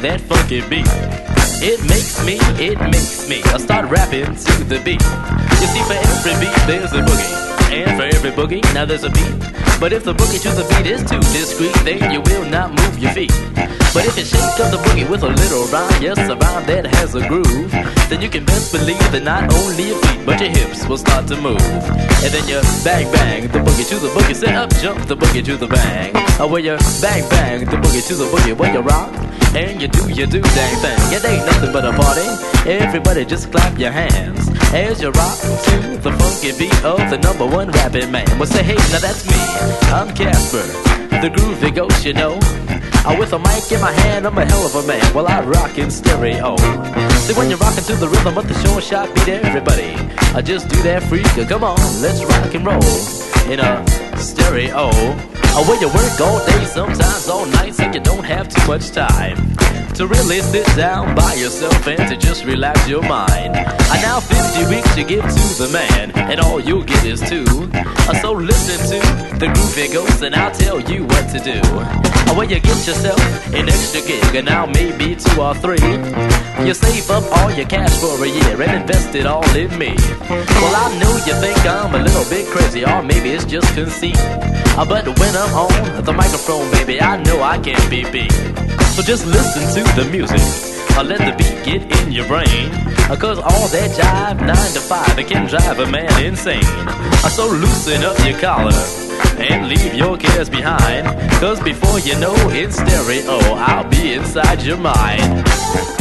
that funky beat. It makes me I start rapping to the beat. You see, for every beat there's a boogie, and for every boogie now there's a beat. But if the boogie to the beat is too discreet, then you will not move your feet. But if you shake up the boogie with a little rhyme, yes, a rhyme that has a groove, then you can best believe that not only your feet but your hips will start to move. And then you bang bang the boogie to the boogie, set up jump the boogie to the bang. Where you bang bang the boogie to the boogie, where you rock and you do dang thing. It ain't nothing but a party. Everybody just clap your hands as you rock to the funky beat of the number one rapping man. Well, say hey, now that's me. I'm Casper, the groovy ghost, you know. With a mic in my hand, I'm a hell of a man. Well, I rock in stereo. See, when you're rocking to the rhythm of the short shot beat, everybody, I just do that freak. Come on, let's rock and roll in a stereo. Where you work all day, sometimes all night, so you don't have too much time to really sit down by yourself and to just relax your mind. Now 50 weeks you give to the man, and all you'll get is two. So listen to the groovy ghost, and I'll tell you what to do. Where you get yourself an extra gig, and now maybe 2 or 3. You save up all your cash for a year and invest it all in me. Well, I know you think I'm a little bit crazy, or maybe it's just conceit. But when I'm on the microphone, baby, I know I can't be beat. So just listen to the music, let the beat get in your brain. Cause all that jive 9 to 5, it can drive a man insane. So loosen up your collar and leave your cares behind. Cause before you know, in stereo, I'll be inside your mind.